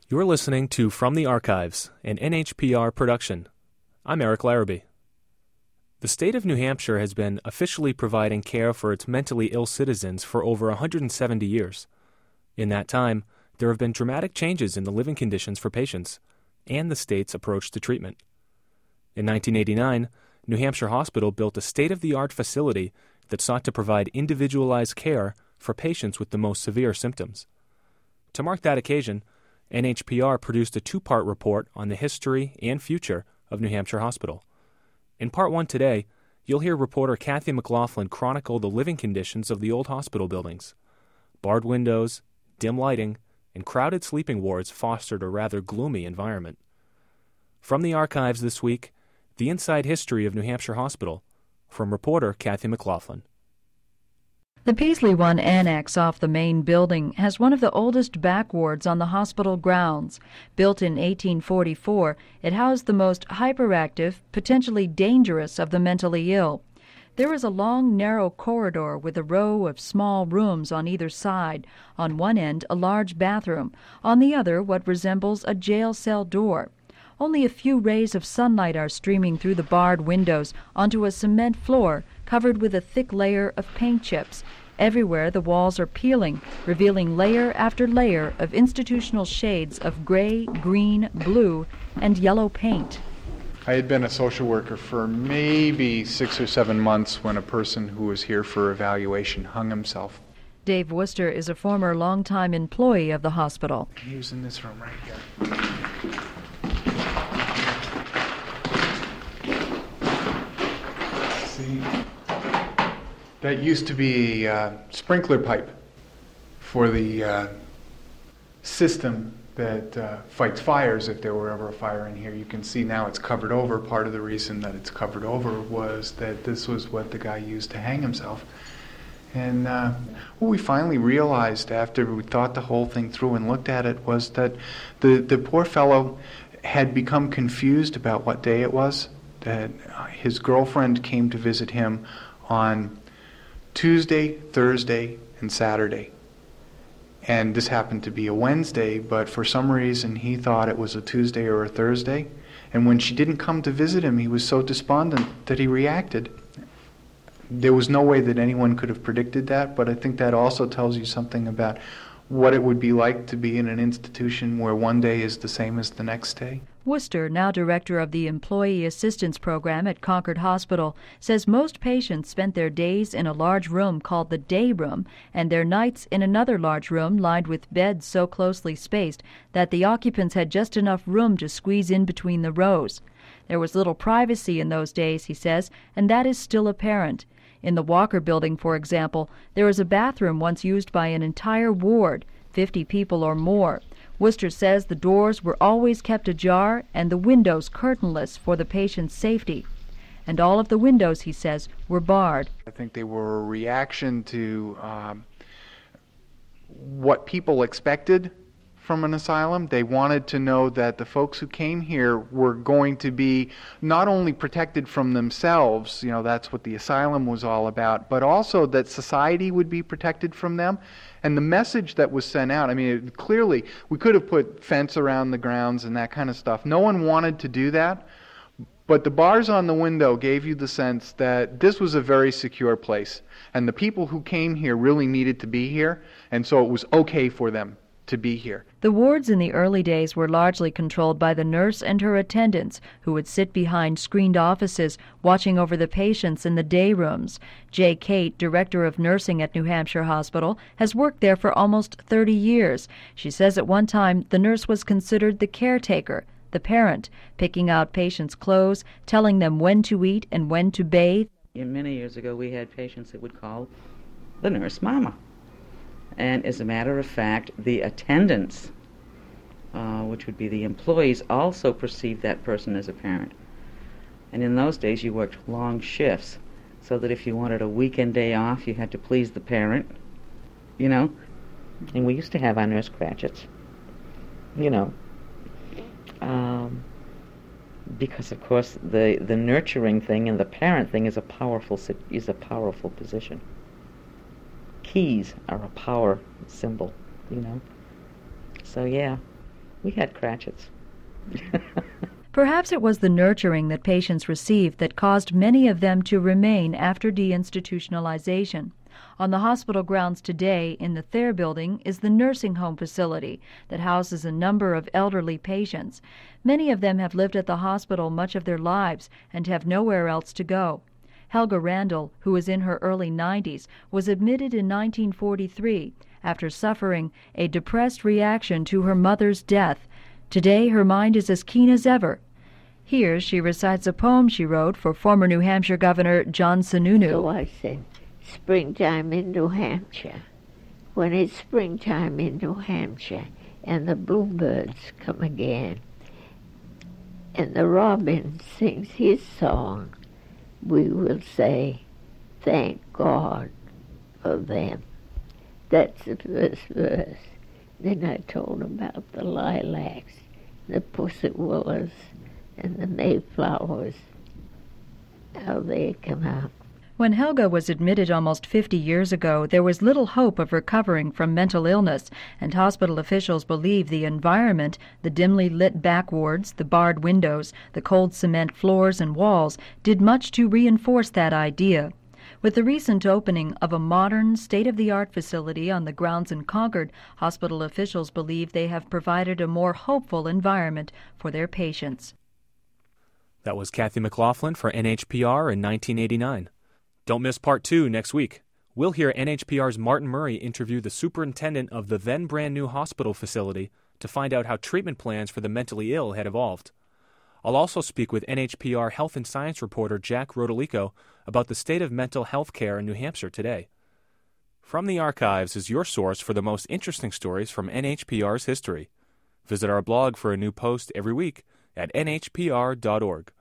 You're listening to From the Archives, an NHPR production. I'm Eric Larrabee. The state of New Hampshire has been officially providing care for its mentally ill citizens for over 170 years. In that time, there have been dramatic changes in the living conditions for patients and the state's approach to treatment. In 1989, New Hampshire Hospital built a state-of-the-art facility that sought to provide individualized care for patients with the most severe symptoms. To mark that occasion, NHPR produced a two-part report on the history and future of New Hampshire Hospital. In Part 1 today, you'll hear reporter Kathy McLaughlin chronicle the living conditions of the old hospital buildings. Barred windows, dim lighting, and crowded sleeping wards fostered a rather gloomy environment. From the archives this week, the inside history of New Hampshire Hospital, from reporter Kathy McLaughlin. The Peasley One Annex off the main building has one of the oldest back wards on the hospital grounds. Built in 1844, it housed the most hyperactive, potentially dangerous of the mentally ill. There is a long, narrow corridor with a row of small rooms on either side. On one end, a large bathroom. On the other, what resembles a jail cell door. Only a few rays of sunlight are streaming through the barred windows onto a cement floor covered with a thick layer of paint chips. Everywhere the walls are peeling, revealing layer after layer of institutional shades of gray, green, blue, and yellow paint. I had been a social worker for maybe 6 or 7 months when a person who was here for evaluation hung himself. Dave Worcester is a former longtime employee of the hospital. He was in this room right here. See? That used to be a sprinkler pipe for the system that fights fires if there were ever a fire in here. You can see now it's covered over. Part of the reason that it's covered over was that this was what the guy used to hang himself. And what we finally realized after we thought the whole thing through and looked at it was that the poor fellow had become confused about what day it was, that his girlfriend came to visit him on Tuesday, Thursday, and Saturday. And this happened to be a Wednesday, but for some reason he thought it was a Tuesday or a Thursday. And when she didn't come to visit him, he was so despondent that he reacted. There was no way that anyone could have predicted that, but I think that also tells you something about what it would be like to be in an institution where one day is the same as the next day. Worcester, now director of the Employee Assistance Program at Concord Hospital, says most patients spent their days in a large room called the day room and their nights in another large room lined with beds so closely spaced that the occupants had just enough room to squeeze in between the rows. There was little privacy in those days, he says, and that is still apparent. In the Walker Building, for example, there is a bathroom once used by an entire ward, 50 people or more. Worcester says the doors were always kept ajar and the windows curtainless for the patient's safety. And all of the windows, he says, were barred. I think they were a reaction to what people expected from an asylum. They wanted to know that the folks who came here were going to be not only protected from themselves, that's what the asylum was all about, but also that society would be protected from them. And the message that was sent out, clearly we could have put fence around the grounds and that kind of stuff. No one wanted to do that, but the bars on the window gave you the sense that this was a very secure place, and the people who came here really needed to be here, and so it was okay for them to be here. The wards in the early days were largely controlled by the nurse and her attendants, who would sit behind screened offices watching over the patients in the day rooms. Jay Cate, director of nursing at New Hampshire Hospital, has worked there for almost 30 years. She says at one time the nurse was considered the caretaker, the parent, picking out patients' clothes, telling them when to eat and when to bathe. Many years ago we had patients that would call the nurse Mama. And as a matter of fact, the attendants, which would be the employees, also perceived that person as a parent. And in those days you worked long shifts, so that if you wanted a weekend day off, you had to please the parent, And we used to have our nurse Cratchits, because of course the nurturing thing and the parent thing is a powerful position. Keys are a power symbol, So yeah, We had Cratchits. Perhaps it was the nurturing that patients received that caused many of them to remain after deinstitutionalization. On the hospital grounds today in the Thayer Building is the nursing home facility that houses a number of elderly patients. Many of them have lived at the hospital much of their lives and have nowhere else to go. Helga Randall, who is in her early 90s, was admitted in 1943 after suffering a depressed reaction to her mother's death. Today her mind is as keen as ever. Here she recites a poem she wrote for former New Hampshire Governor John Sununu. So I said, springtime in New Hampshire. When it's springtime in New Hampshire and the bluebirds come again and the robin sings his song, we will say, thank God for them. That's the first verse. Then I told about the lilacs, the pussyt willows, and the mayflowers, how they come out. When Helga was admitted almost 50 years ago, there was little hope of recovering from mental illness, and hospital officials believe the environment, the dimly lit back wards, the barred windows, the cold cement floors and walls, did much to reinforce that idea. With the recent opening of a modern, state-of-the-art facility on the grounds in Concord, hospital officials believe they have provided a more hopeful environment for their patients. That was Kathy McLaughlin for NHPR in 1989. Don't miss Part 2 next week. We'll hear NHPR's Martin Murray interview the superintendent of the then brand-new hospital facility to find out how treatment plans for the mentally ill had evolved. I'll also speak with NHPR Health and Science reporter Jack Rodolico about the state of mental health care in New Hampshire today. From the Archives is your source for the most interesting stories from NHPR's history. Visit our blog for a new post every week at nhpr.org.